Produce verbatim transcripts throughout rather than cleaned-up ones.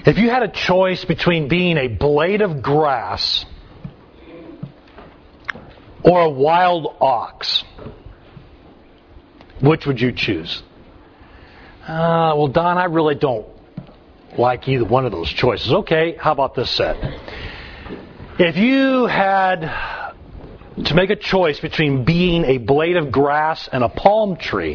If you had a choice between being a blade of grass or a wild ox, which would you choose? Uh, well, Don, I really don't like either one of those choices. Okay, how about this set? If you had to make a choice between being a blade of grass and a palm tree,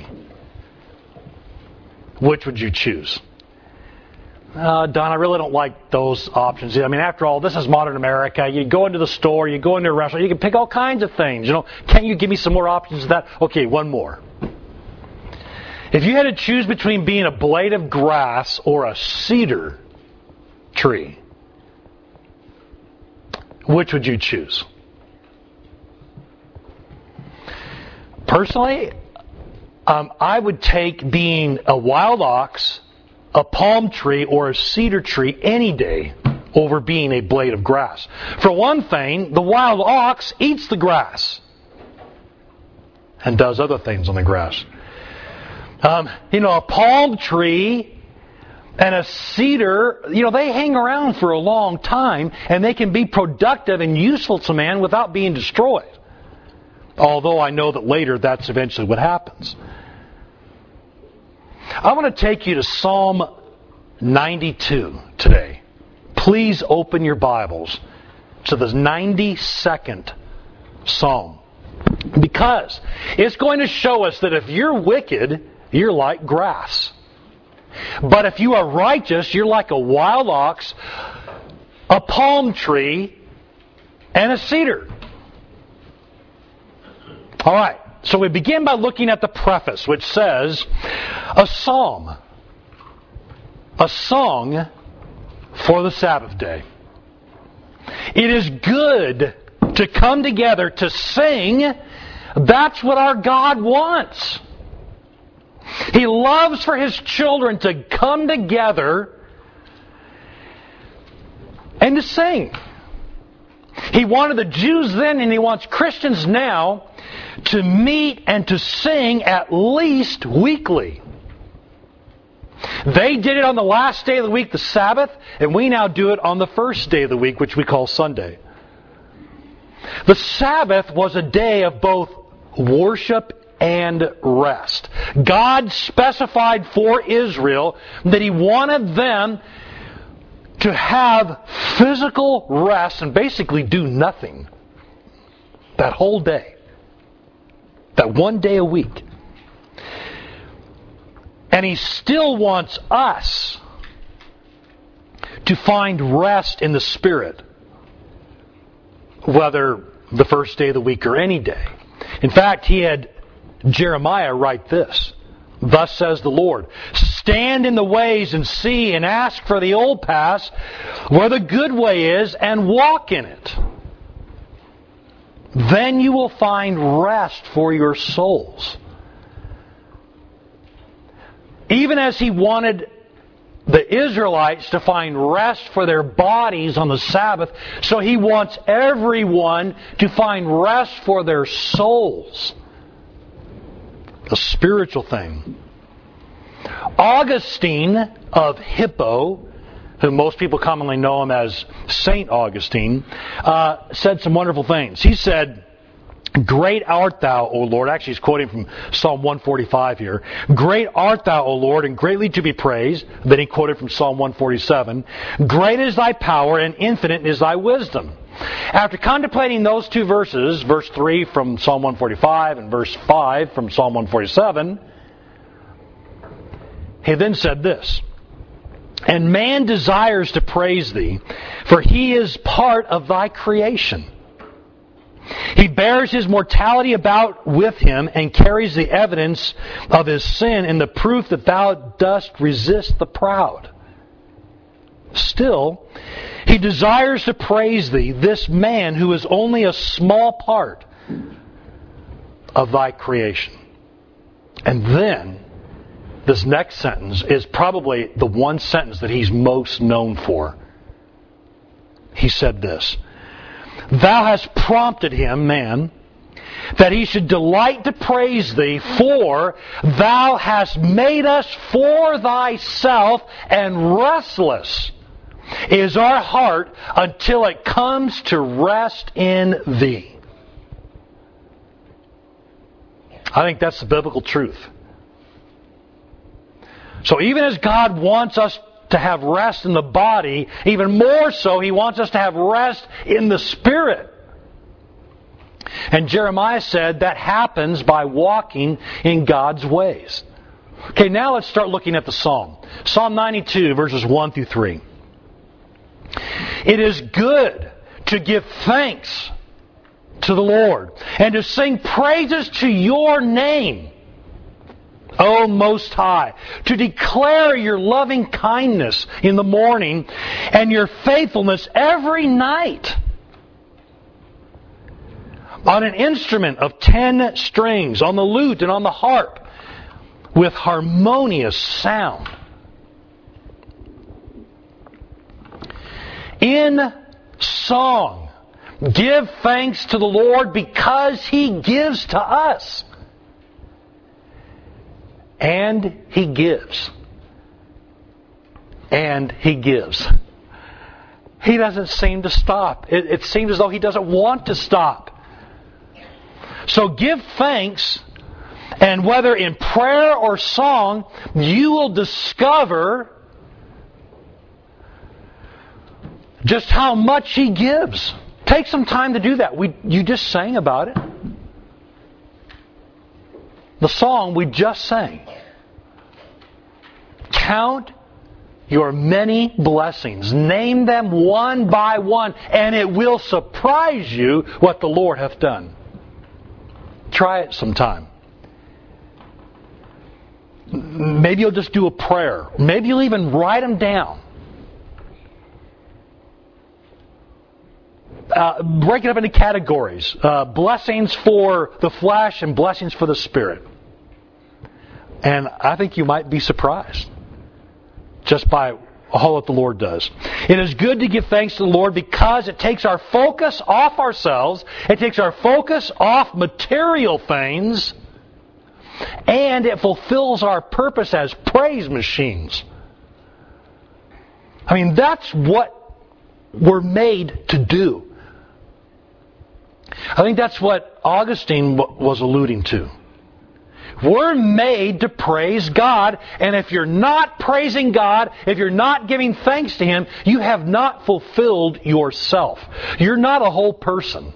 which would you choose? Uh, Don, I really don't like those options. I mean, after all, this is modern America. You go into the store, you go into a restaurant, you can pick all kinds of things. You know, can't you give me some more options of that? Okay, one more. If you had to choose between being a blade of grass or a cedar tree, which would you choose? Personally, um, I would take being a wild ox, a palm tree, or a cedar tree any day over being a blade of grass. For one thing, the wild ox eats the grass and does other things on the grass. Um, you know, a palm tree and a cedar, you know, they hang around for a long time and they can be productive and useful to man without being destroyed. Although I know that later that's eventually what happens. I want to take you to Psalm ninety-two today. Please open your Bibles to the ninety-second Psalm. Because it's going to show us that if you're wicked, you're like grass. But if you are righteous, you're like a wild ox, a palm tree, and a cedar. All right, so we begin by looking at the preface, which says, a psalm, a song for the Sabbath day. It is good to come together to sing. That's what our God wants. He loves for His children to come together and to sing. He wanted the Jews then, and He wants Christians now to meet and to sing at least weekly. They did it on the last day of the week, the Sabbath, and we now do it on the first day of the week, which we call Sunday. The Sabbath was a day of both worship and rest. God specified for Israel that He wanted them to have physical rest and basically do nothing that whole day. That one day a week. And He still wants us to find rest in the Spirit, whether the first day of the week or any day. In fact, He had Jeremiah write this. Thus says the Lord, stand in the ways and see and ask for the old paths where the good way is and walk in it. Then you will find rest for your souls. Even as He wanted the Israelites to find rest for their bodies on the Sabbath, so He wants everyone to find rest for their souls. A spiritual thing. Augustine of Hippo, who most people commonly know him as Saint Augustine, uh, said some wonderful things. He said, great art thou, O Lord. Actually, he's quoting from Psalm one forty-five here. Great art thou, O Lord, and greatly to be praised. Then he quoted from Psalm one forty-seven. Great is thy power, and infinite is thy wisdom. After contemplating those two verses, verse three from Psalm one forty-five and verse five from Psalm one forty-seven, he then said this, and man desires to praise thee, for he is part of thy creation. He bears his mortality about with him and carries the evidence of his sin and the proof that thou dost resist the proud. Still, he desires to praise thee, this man who is only a small part of thy creation. And then, this next sentence is probably the one sentence that he's most known for. He said this, thou hast prompted him, man, that he should delight to praise thee, for thou hast made us for thyself and restless is our heart until it comes to rest in Thee. I think that's the biblical truth. So even as God wants us to have rest in the body, even more so, He wants us to have rest in the Spirit. And Jeremiah said that happens by walking in God's ways. Okay, now let's start looking at the Psalm. Psalm ninety-two, verses one through three. It is good to give thanks to the Lord and to sing praises to Your name, O Most High, to declare Your loving kindness in the morning and Your faithfulness every night. On an instrument of ten strings, on the lute and on the harp, with harmonious sound. In song, give thanks to the Lord because He gives to us. And He gives. And He gives. He doesn't seem to stop. It, it seems as though He doesn't want to stop. So give thanks, and whether in prayer or song, you will discover just how much He gives. Take some time to do that. We, you just sang about it. The song we just sang. Count your many blessings. Name them one by one, and it will surprise you what the Lord hath done. Try it sometime. Maybe you'll just do a prayer. Maybe you'll even write them down. Uh, break it up into categories. Uh, blessings for the flesh and blessings for the spirit. And I think you might be surprised just by all that the Lord does. It is good to give thanks to the Lord because it takes our focus off ourselves, it takes our focus off material things, and it fulfills our purpose as praise machines. I mean, that's what we're made to do. I think that's what Augustine was alluding to. We're made to praise God, and if you're not praising God, if you're not giving thanks to Him, you have not fulfilled yourself. You're not a whole person.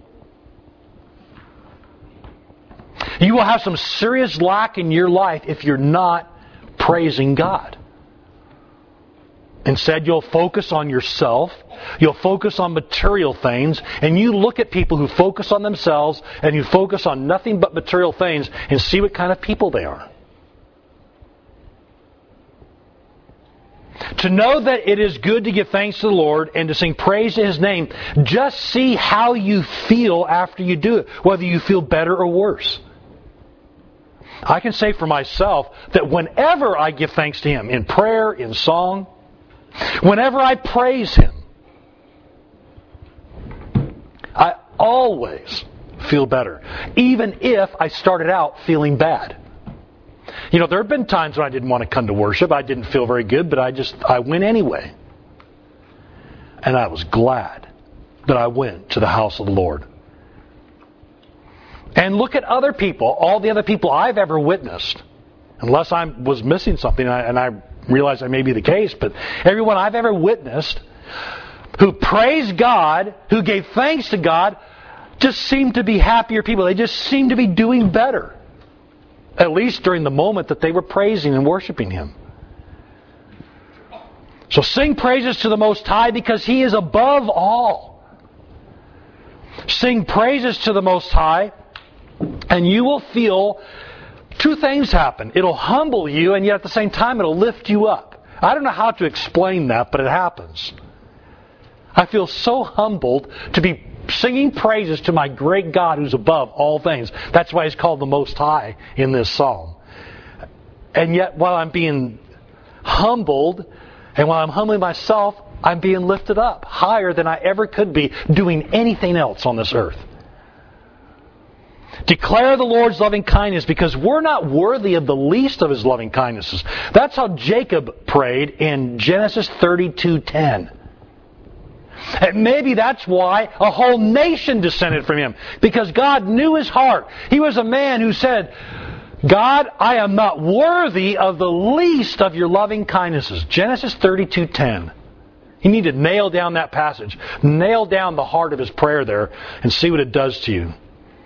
You will have some serious lack in your life if you're not praising God. Instead, you'll focus on yourself, you'll focus on material things, and you look at people who focus on themselves and you focus on nothing but material things and see what kind of people they are. To know that it is good to give thanks to the Lord and to sing praise to His name, just see how you feel after you do it, whether you feel better or worse. I can say for myself that whenever I give thanks to Him, in prayer, in song, whenever I praise Him, I always feel better, even if I started out feeling bad. You know, there have been times when I didn't want to come to worship. I didn't feel very good, but I just, I went anyway. And I was glad that I went to the house of the Lord. And look at other people, all the other people I've ever witnessed, unless I was missing something, and I realize that may be the case, but everyone I've ever witnessed who praised God, who gave thanks to God, just seemed to be happier people. They just seemed to be doing better. At least during the moment that they were praising and worshiping Him. So sing praises to the Most High because He is above all. Sing praises to the Most High, and you will feel two things happen. It'll humble you, and yet at the same time it'll lift you up. I don't know how to explain that, but it happens. I feel so humbled to be singing praises to my great God who's above all things. That's why He's called the Most High in this psalm. And yet while I'm being humbled, and while I'm humbling myself, I'm being lifted up higher than I ever could be doing anything else on this earth. Declare the Lord's loving kindness, because we're not worthy of the least of His loving kindnesses. That's how Jacob prayed in Genesis thirty-two ten. And maybe that's why a whole nation descended from him, because God knew his heart. He was a man who said, God, I am not worthy of the least of your loving kindnesses. Genesis thirty-two ten. You need to nail down that passage. Nail down the heart of his prayer there and see what it does to you.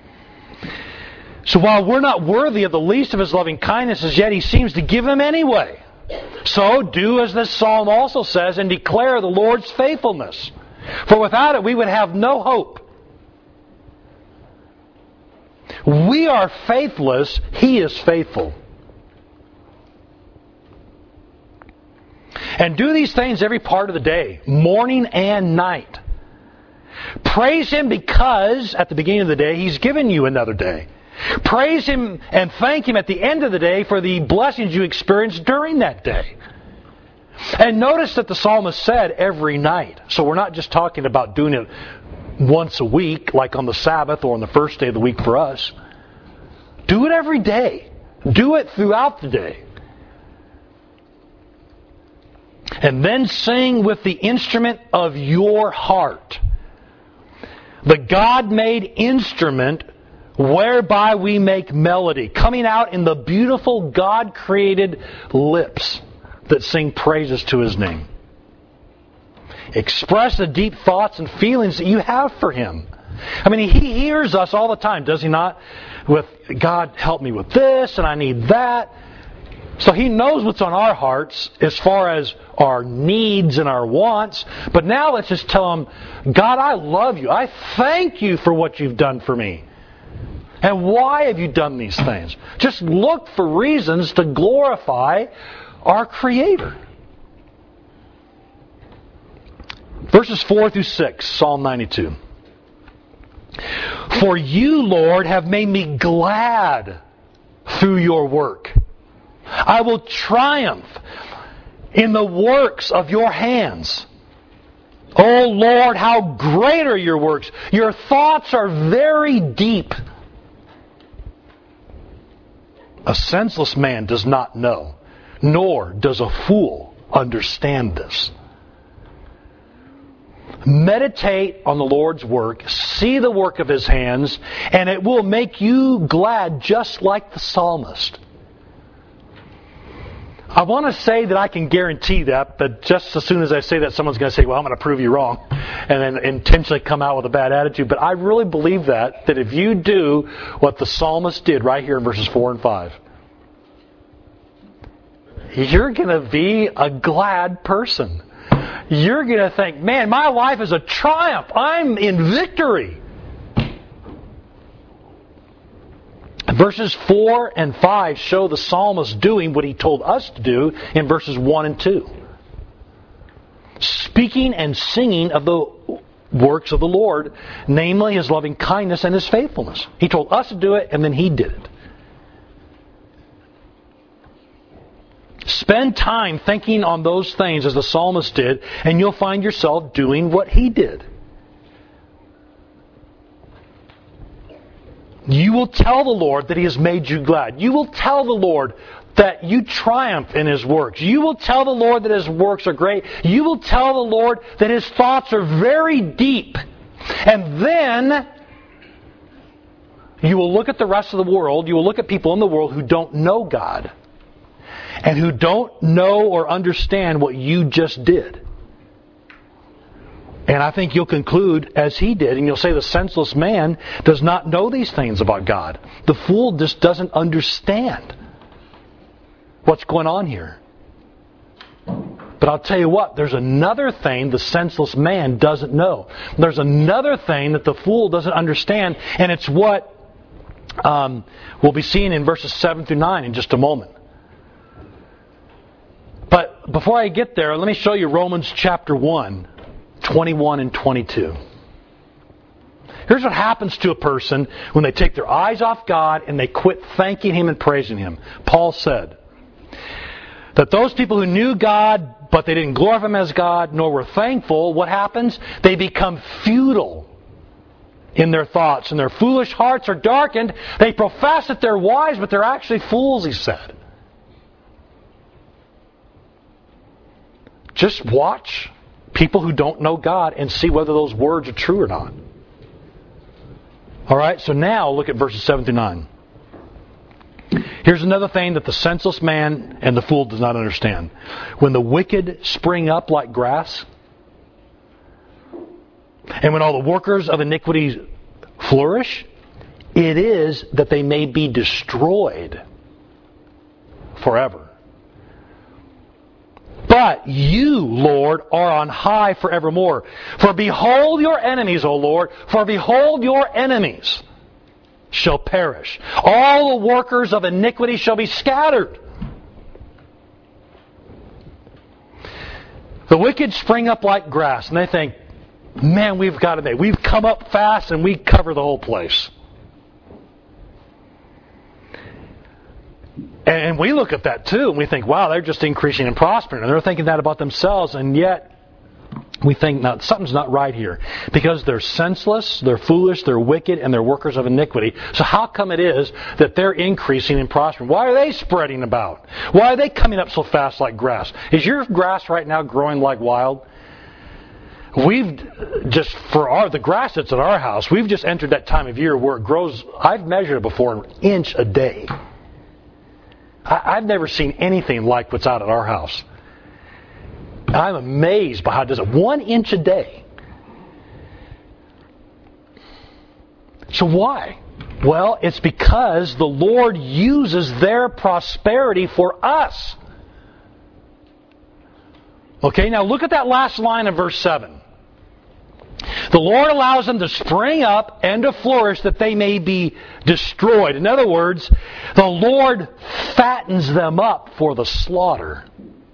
So while we're not worthy of the least of his loving kindnesses, yet he seems to give them anyway. So do as this psalm also says and declare the Lord's faithfulness. For without it we would have no hope. We are faithless, He is faithful. And do these things every part of the day, morning and night. Praise Him because at the beginning of the day He's given you another day. Praise Him and thank Him at the end of the day for the blessings you experienced during that day. And notice that the psalmist said every night. So we're not just talking about doing it once a week, like on the Sabbath or on the first day of the week for us. Do it every day. Do it throughout the day. And then sing with the instrument of your heart. The God-made instrument whereby we make melody, coming out in the beautiful God-created lips that sing praises to His name. Express the deep thoughts and feelings that you have for Him. I mean, He hears us all the time, does He not? With, God, help me with this, and I need that. So He knows what's on our hearts as far as our needs and our wants. But now let's just tell Him, God, I love you. I thank you for what you've done for me. And why have you done these things? Just look for reasons to glorify our Creator. Verses four through six, Psalm ninety-two. For you, Lord, have made me glad through your work. I will triumph in the works of your hands. O Lord, how great are your works! Your thoughts are very deep. A senseless man does not know, nor does a fool understand this. Meditate on the Lord's work, see the work of His hands, and it will make you glad just like the psalmist. I want to say that I can guarantee that, but just as soon as I say that, someone's going to say, well, I'm going to prove you wrong, and then intentionally come out with a bad attitude. But I really believe that, that if you do what the psalmist did right here in verses four and five, you're going to be a glad person. You're going to think, man, my life is a triumph. I'm in victory. Verses four and five show the psalmist doing what he told us to do in verses one and two. Speaking and singing of the works of the Lord, namely His loving kindness and His faithfulness. He told us to do it, and then He did it. Spend time thinking on those things as the psalmist did, and you'll find yourself doing what he did. You will tell the Lord that He has made you glad. You will tell the Lord that you triumph in His works. You will tell the Lord that His works are great. You will tell the Lord that His thoughts are very deep. And then you will look at the rest of the world, you will look at people in the world who don't know God, and who don't know or understand what you just did. And I think you'll conclude as he did, and you'll say the senseless man does not know these things about God. The fool just doesn't understand what's going on here. But I'll tell you what, there's another thing the senseless man doesn't know. There's another thing that the fool doesn't understand, and it's what um, we'll be seeing in verses seven through nine in just a moment. But before I get there, let me show you Romans chapter one, twenty-one and twenty-two. Here's what happens to a person when they take their eyes off God and they quit thanking Him and praising Him. Paul said that those people who knew God, but they didn't glorify Him as God, nor were thankful, what happens? They become futile in their thoughts, and their foolish hearts are darkened. They profess that they're wise, but they're actually fools, he said. Just watch people who don't know God and see whether those words are true or not. All right, so now look at verses seven through nine. Here's another thing that the senseless man and the fool does not understand. When the wicked spring up like grass, and when all the workers of iniquity flourish, it is that they may be destroyed forever. But you, Lord, are on high forevermore. For behold your enemies, O Lord, for behold your enemies shall perish. All the workers of iniquity shall be scattered. The wicked spring up like grass, and they think, man, we've got it made. We've come up fast and we cover the whole place. And we look at that too, and we think, wow, they're just increasing and prospering. And they're thinking that about themselves, and yet we think, no, something's not right here. Because they're senseless, they're foolish, they're wicked, and they're workers of iniquity. So how come it is that they're increasing and prospering? Why are they spreading about? Why are they coming up so fast like grass? Is your grass right now growing like wild? We've just, for our the grass that's at our house, we've just entered that time of year where it grows, I've measured it before, an inch a day. I, I've never seen anything like what's out at our house. I'm amazed by how it does it. One inch a day. So why? Well, it's because the Lord uses their prosperity for us. Okay, now look at that last line of verse seven. The Lord allows them to spring up and to flourish that they may be destroyed. In other words, the Lord fattens them up for the slaughter.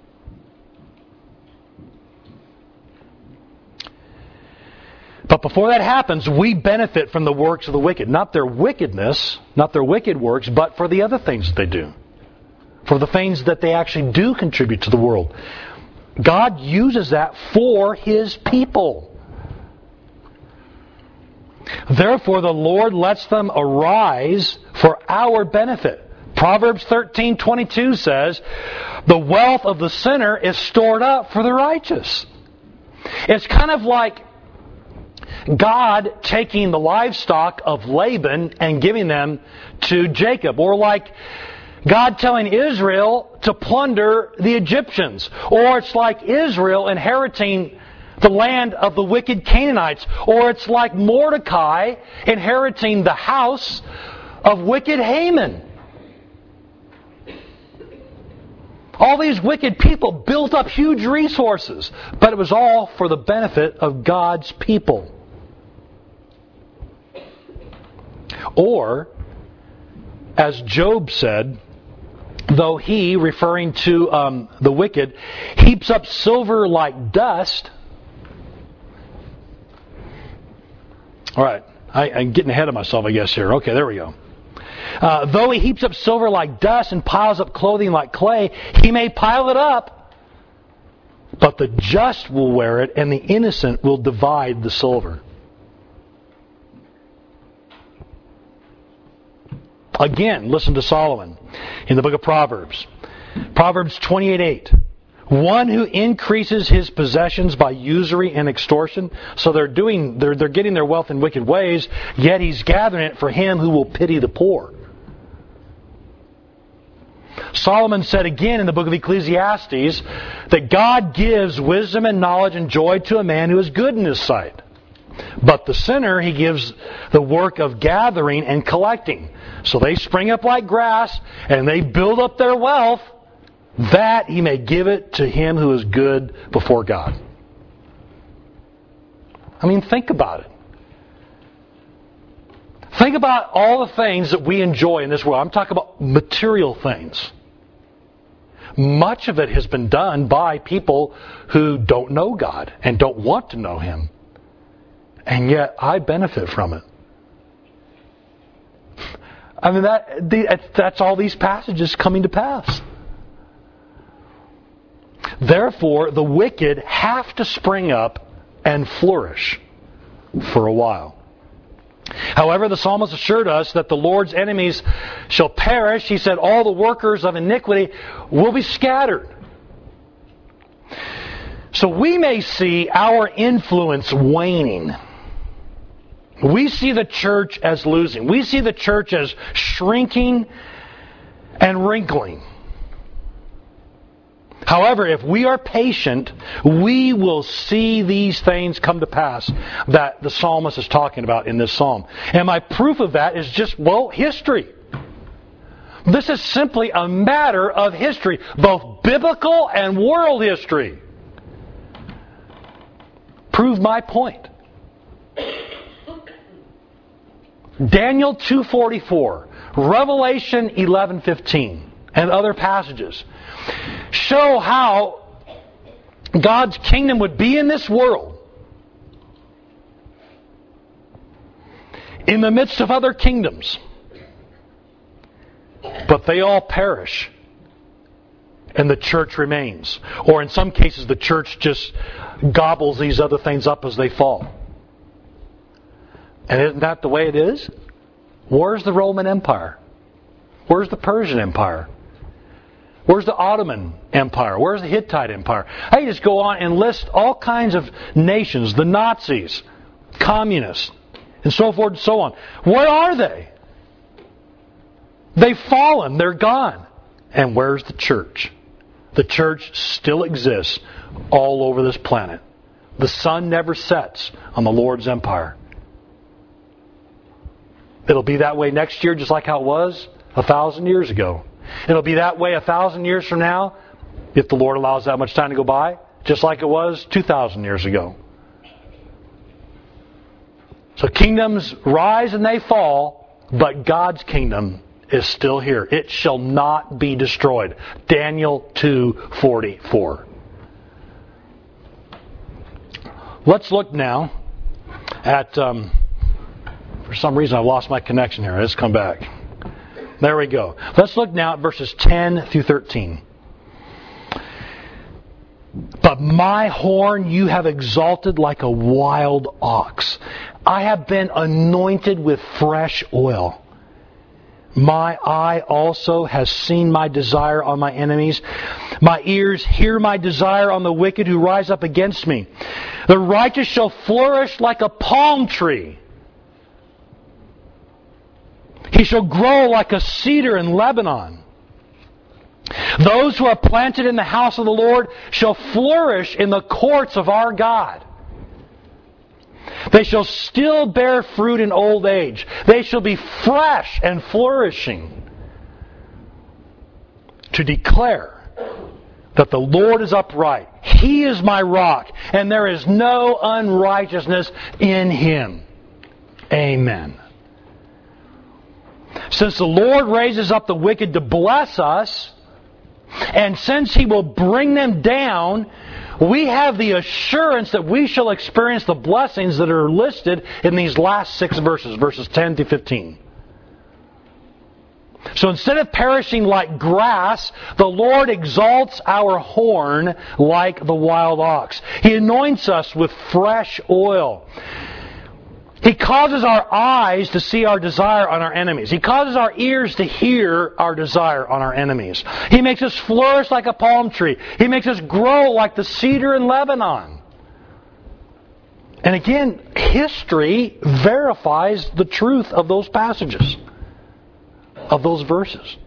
But before that happens, we benefit from the works of the wicked. Not their wickedness, not their wicked works, but for the other things that they do. For the things that they actually do contribute to the world. God uses that for His people. Therefore, the Lord lets them arise for our benefit. Proverbs thirteen twenty-two says, the wealth of the sinner is stored up for the righteous. It's kind of like God taking the livestock of Laban and giving them to Jacob. Or like God telling Israel to plunder the Egyptians. Or it's like Israel inheriting the land of the wicked Canaanites. Or it's like Mordecai inheriting the house of wicked Haman. All these wicked people built up huge resources, but it was all for the benefit of God's people. Or, as Job said, though he, referring to um, the wicked, heaps up silver like dust. All right, I, I'm getting ahead of myself, I guess, here. Okay, there we go. Uh, though he heaps up silver like dust and piles up clothing like clay, he may pile it up, but the just will wear it, and the innocent will divide the silver. Again, listen to Solomon in the book of Proverbs. Proverbs twenty-eight eight. One who increases his possessions by usury and extortion. So they're doing, they're, they're getting their wealth in wicked ways, yet he's gathering it for him who will pity the poor. Solomon said again in the book of Ecclesiastes that God gives wisdom and knowledge and joy to a man who is good in his sight. But the sinner, he gives the work of gathering and collecting. So they spring up like grass and they build up their wealth, that he may give it to him who is good before God. I mean, think about it. Think about all the things that we enjoy in this world. I'm talking about material things. Much of it has been done by people who don't know God and don't want to know Him. And yet I benefit from it. I mean, that that's all these passages coming to pass. Therefore, the wicked have to spring up and flourish for a while. However, the psalmist assured us that the Lord's enemies shall perish. He said all the workers of iniquity will be scattered. So we may see our influence waning. We see the church as losing. We see the church as shrinking and wrinkling. However, if we are patient, we will see these things come to pass that the psalmist is talking about in this psalm. And my proof of that is just, well, history. This is simply a matter of history, both biblical and world history. Prove my point. Daniel two forty-four, Revelation eleven fifteen, and other passages show how God's kingdom would be in this world in the midst of other kingdoms. But they all perish and the church remains. Or in some cases the church just gobbles these other things up as they fall. And isn't that the way it is? Where's the Roman Empire? Where's the Persian Empire? Where's the Ottoman Empire? Where's the Hittite Empire? I just go on and list all kinds of nations, the Nazis, communists, and so forth and so on. Where are they? They've fallen. They're gone. And where's the church? The church still exists all over this planet. The sun never sets on the Lord's empire. It'll be that way next year, just like how it was a thousand years ago. It'll be that way a thousand years from now, if the Lord allows that much time to go by, just like it was two thousand years ago. So kingdoms rise and they fall, but God's kingdom is still here. It shall not be destroyed. Daniel two forty-four. Let's look now at, um, for some reason I've lost my connection here. Let's come back. There we go. Let's look now at verses ten through thirteen. But my horn you have exalted like a wild ox. I have been anointed with fresh oil. My eye also has seen my desire on my enemies. My ears hear my desire on the wicked who rise up against me. The righteous shall flourish like a palm tree. He shall grow like a cedar in Lebanon. Those who are planted in the house of the Lord shall flourish in the courts of our God. They shall still bear fruit in old age. They shall be fresh and flourishing, to declare that the Lord is upright. He is my rock, and there is no unrighteousness in Him. Amen. Since the Lord raises up the wicked to bless us, and since He will bring them down, we have the assurance that we shall experience the blessings that are listed in these last six verses, verses ten through fifteen. So instead of perishing like grass, the Lord exalts our horn like the wild ox. He anoints us with fresh oil. He causes our eyes to see our desire on our enemies. He causes our ears to hear our desire on our enemies. He makes us flourish like a palm tree. He makes us grow like the cedar in Lebanon. And again, history verifies the truth of those passages, of those verses.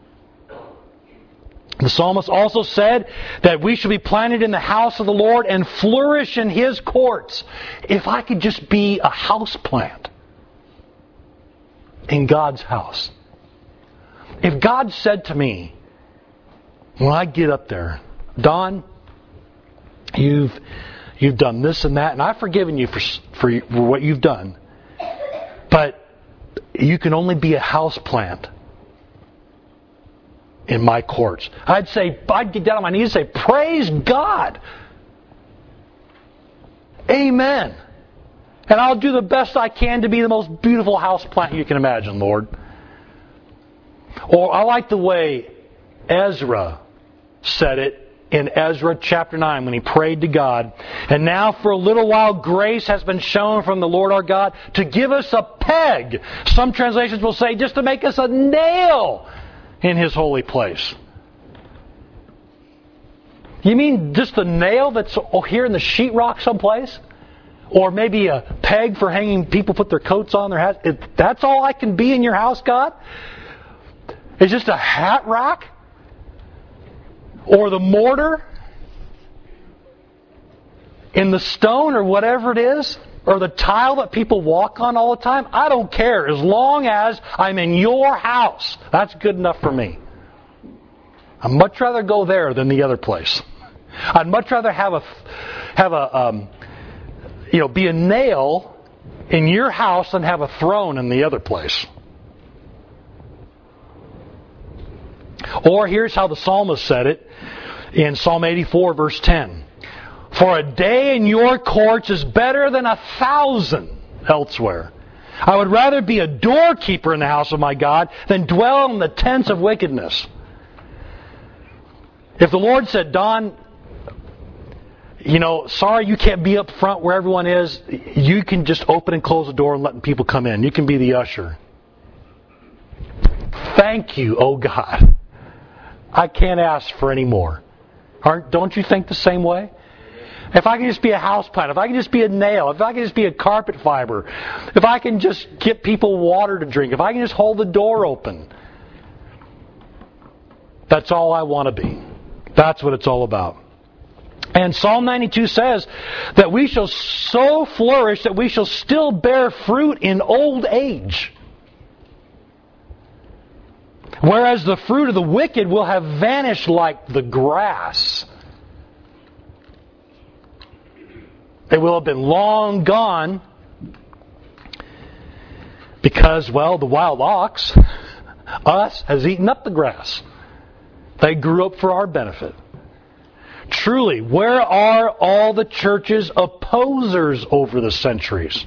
The psalmist also said that we should be planted in the house of the Lord and flourish in His courts. If I could just be a house plant in God's house. If God said to me, when I get up there, Don, you've you've done this and that, and I've forgiven you for, for, for what you've done, but you can only be a house plant in my courts. I'd say, I'd get down on my knees and say, praise God. Amen. And I'll do the best I can to be the most beautiful house plant you can imagine, Lord. Or I like the way Ezra said it in Ezra chapter nine when he prayed to God. And now for a little while grace has been shown from the Lord our God to give us a peg. Some translations will say just to make us a nail in His holy place. You mean just the nail that's here in the sheetrock someplace? Or maybe a peg for hanging, people put their coats on their hats? If that's all I can be in your house, God? It's just a hat rack? Or the mortar? In the stone or whatever it is? Or the tile that people walk on all the time? I don't care. As long as I'm in your house, that's good enough for me. I'd much rather go there than the other place. I'd much rather have a, have a, um, you know, be a nail in your house than have a throne in the other place. Or here's how the psalmist said it in Psalm eighty-four, verse ten. For a day in your courts is better than a thousand elsewhere. I would rather be a doorkeeper in the house of my God than dwell in the tents of wickedness. If the Lord said, Don, you know, sorry you can't be up front where everyone is. You can just open and close the door and let people come in. You can be the usher. Thank you, oh God. I can't ask for any more. Aren't, don't you think the same way? If I can just be a house plant, if I can just be a nail, if I can just be a carpet fiber, if I can just get people water to drink, if I can just hold the door open, that's all I want to be. That's what it's all about. And Psalm ninety-two says that we shall so flourish that we shall still bear fruit in old age. Whereas the fruit of the wicked will have vanished like the grass. They will have been long gone because, well, the wild ox, us, has eaten up the grass. They grew up for our benefit. Truly, where are all the church's opposers over the centuries?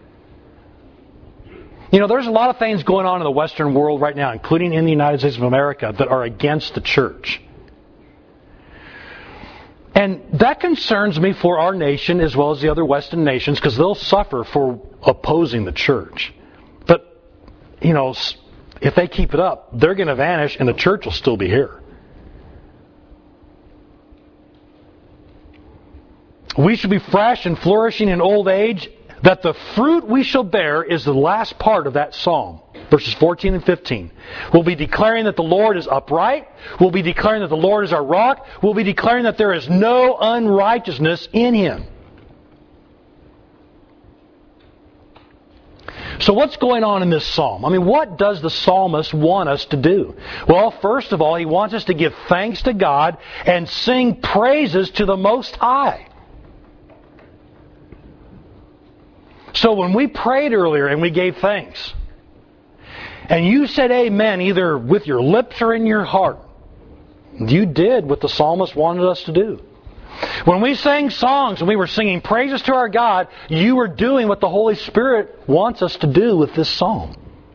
You know, there's a lot of things going on in the Western world right now, including in the United States of America, that are against the church. And that concerns me for our nation as well as the other Western nations, because they'll suffer for opposing the church. But, you know, if they keep it up, they're going to vanish and the church will still be here. We shall be fresh and flourishing in old age, that the fruit we shall bear is the last part of that psalm. Verses fourteen and fifteen. We'll be declaring that the Lord is upright. We'll be declaring that the Lord is our rock. We'll be declaring that there is no unrighteousness in Him. So what's going on in this psalm? I mean, what does the psalmist want us to do? Well, first of all, he wants us to give thanks to God and sing praises to the Most High. So when we prayed earlier and we gave thanks, and you said amen either with your lips or in your heart, you did what the psalmist wanted us to do. When we sang songs and we were singing praises to our God, you were doing what the Holy Spirit wants us to do with this psalm.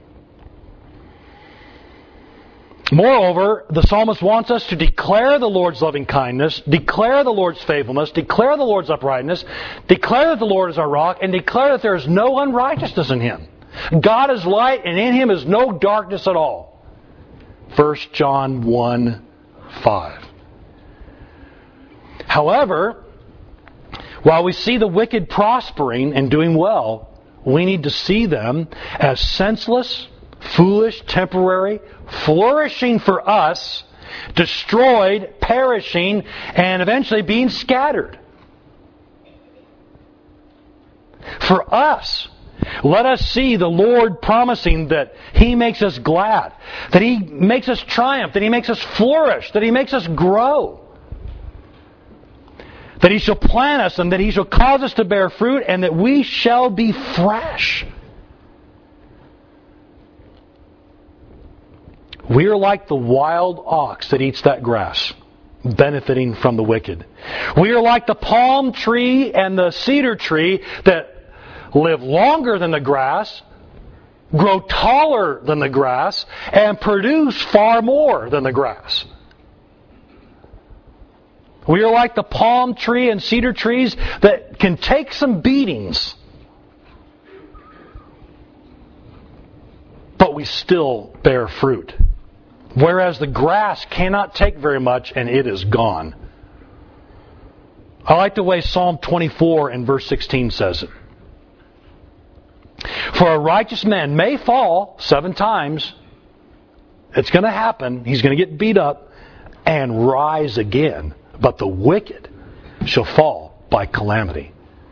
Moreover, the psalmist wants us to declare the Lord's loving kindness, declare the Lord's faithfulness, declare the Lord's uprightness, declare that the Lord is our rock, and declare that there is no unrighteousness in Him. God is light, and in Him is no darkness at all. First John one five. However, while we see the wicked prospering and doing well, we need to see them as senseless, foolish, temporary, flourishing for us, destroyed, perishing, and eventually being scattered. For us, let us see the Lord promising that He makes us glad, that He makes us triumph, that He makes us flourish, that He makes us grow, that He shall plant us and that He shall cause us to bear fruit and that we shall be fresh. We are like the wild ox that eats that grass, benefiting from the wicked. We are like the palm tree and the cedar tree that live longer than the grass, grow taller than the grass, and produce far more than the grass. We are like the palm tree and cedar trees that can take some beatings, but we still bear fruit. Whereas the grass cannot take very much and it is gone. I like the way Psalm twenty-four and verse sixteen says it. For a righteous man may fall seven times. It's going to happen. He's going to get beat up and rise again. But the wicked shall fall by calamity.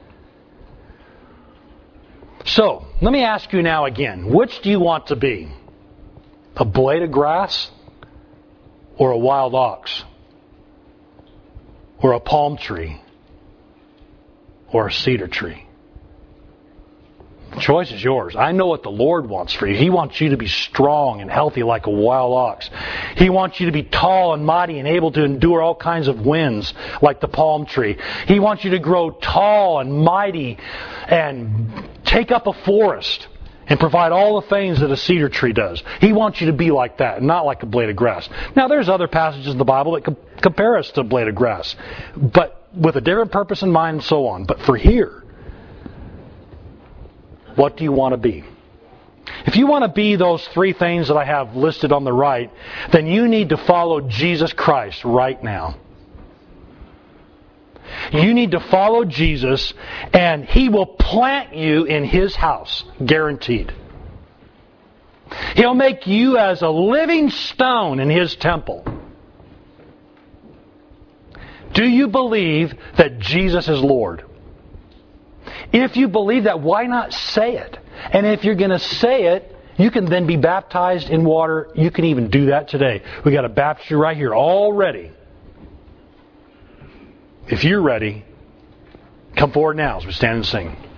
So, let me ask you now again. Which do you want to be? A blade of grass? Or a wild ox? Or a palm tree? Or a cedar tree? The choice is yours. I know what the Lord wants for you. He wants you to be strong and healthy like a wild ox. He wants you to be tall and mighty and able to endure all kinds of winds like the palm tree. He wants you to grow tall and mighty and take up a forest and provide all the things that a cedar tree does. He wants you to be like that, not like a blade of grass. Now, there's other passages in the Bible that com- compare us to a blade of grass, but with a different purpose in mind and so on. But for here, what do you want to be? If you want to be those three things that I have listed on the right, then you need to follow Jesus Christ right now. You need to follow Jesus, and He will plant you in His house, guaranteed. He'll make you as a living stone in His temple. Do you believe that Jesus is Lord? If you believe that, why not say it? And if you're going to say it, you can then be baptized in water. You can even do that today. We got a baptistry right here, all ready. If you're ready, come forward now as we stand and sing.